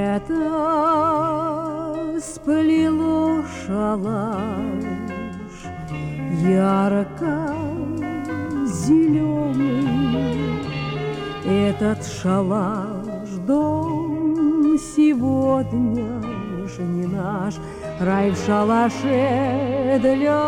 Лето сплело шалаш ярко-зеленый. Этот шалаш дом сегодня же не наш, рай в шалаше для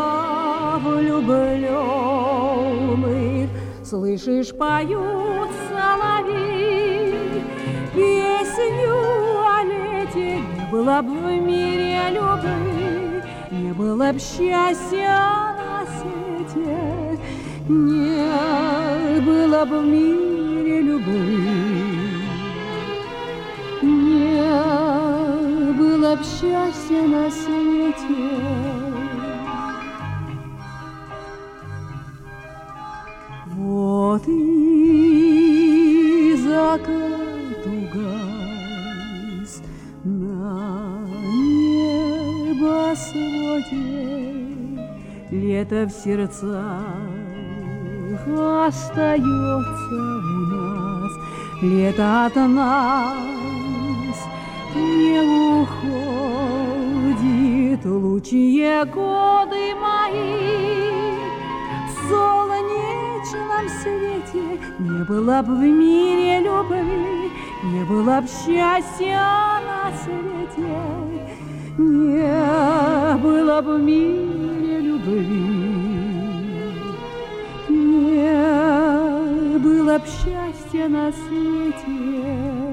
влюбленных. Слышишь, поют соловьи песню о лете. Не было б в мире любви, не было б счастья на свете. Не было б в мире любви, не было б счастья на свете. Вот и закат угас на небосводе, лето в сердцах остается у нас, лето от нас не уходит. Лучшие годы мои в солнечном свете. Не было б в мире любви, не было б счастья на свете. Не было б в мире любви, не было б счастья на свете.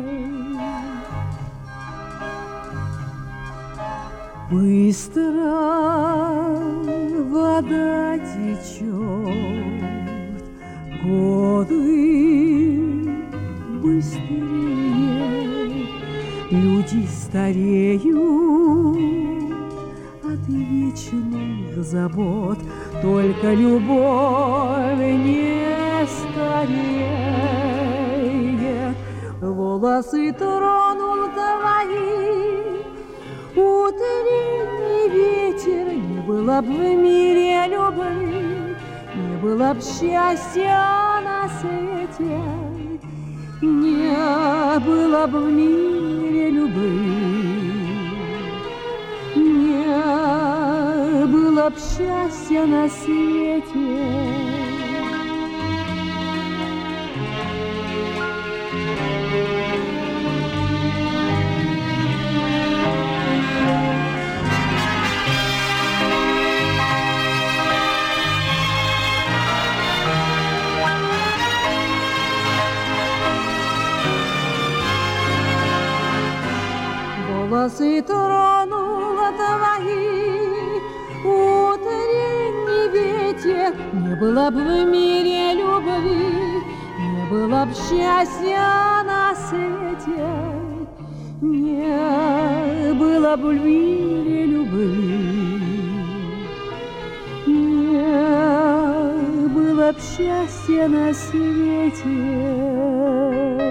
Быстро вода течет, годы быстрее, люди стареют от вечных забот, только любовь не стареет. Волосы тронул твои утренний ветер. Не было б в мире любви, не было б счастья на свете. Не было б в мире любви, не было б счастья на свете. Волосы тронула твои утренний ветер. Не было б в мире любви, не было б счастья на свете. Не было б в мире любви, не было б счастья на свете.